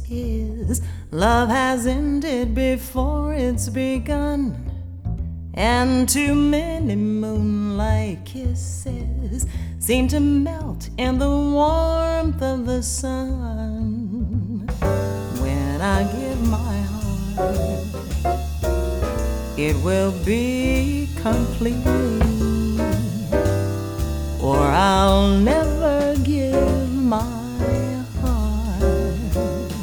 is. Love has ended before it's begun, and too many moonlight kisses seem to melt in the warmth of the sun. When I give my heart, it will be complete.